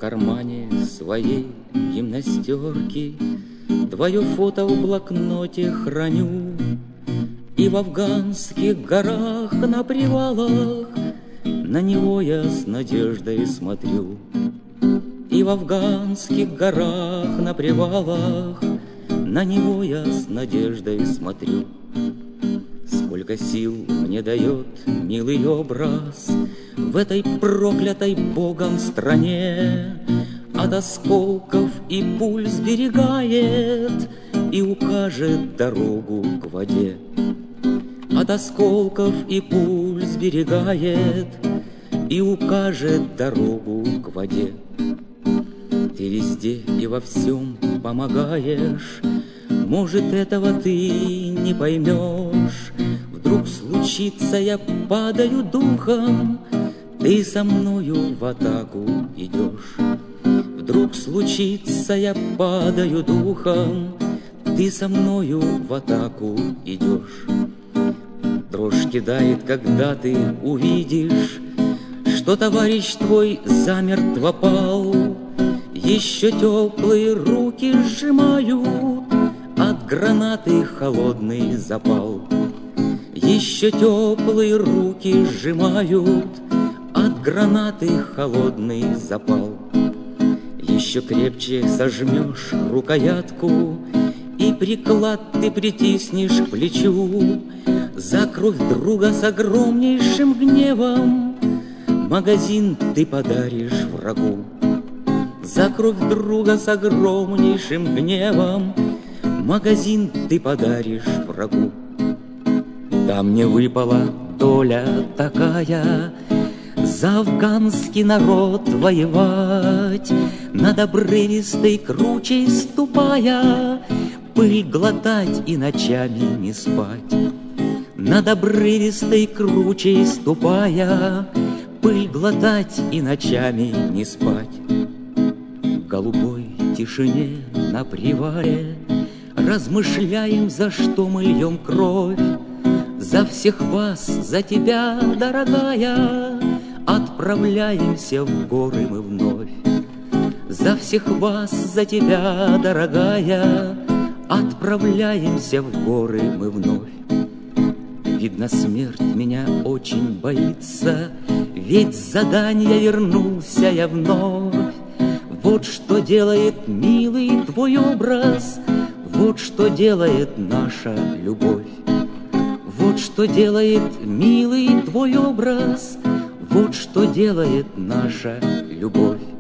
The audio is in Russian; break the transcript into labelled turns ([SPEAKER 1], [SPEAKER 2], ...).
[SPEAKER 1] кармане своей гимнастерки твое фото в блокноте храню. И в афганских горах на привалах на него я с надеждой смотрю. И в афганских горах на привалах на него я с надеждой смотрю. Сколько сил мне дает милый образ в этой проклятой Богом стране. От осколков и пуль сберегает и укажет дорогу к воде. От осколков и пуль сберегает и укажет дорогу к воде. Ты везде и во всем помогаешь, может, этого ты не поймешь. Вдруг случится, я падаю духом, ты со мною в атаку идешь. Вдруг случится, я падаю духом, ты со мною в атаку идешь. Дрожь кидает, когда ты увидишь, что товарищ твой замертво пал. Еще теплые руки сжимают от гранаты холодный запал. Еще теплые руки сжимают от гранаты холодный запал. Еще крепче сожмешь рукоятку и приклад ты притиснешь к плечу. За кровь друга с огромнейшим гневом магазин ты подаришь врагу. За кровь друга с огромнейшим гневом магазин ты подаришь врагу. Да мне выпала доля такая за афганский народ воевать, над обрывистой кручей ступая, пыль глотать и ночами не спать. Над обрывистой кручей ступая, пыль глотать и ночами не спать. В голубой тишине на привале размышляем, за что мы льем кровь. За всех вас, за тебя, дорогая, отправляемся в горы мы вновь. За всех вас, за тебя, дорогая, отправляемся в горы мы вновь. Видно, смерть меня очень боится, ведь с задания вернулся я вновь. Вот что делает, милый, твой образ, вот что делает наша любовь. Вот что делает, милый, твой образ, вот что делает наша любовь.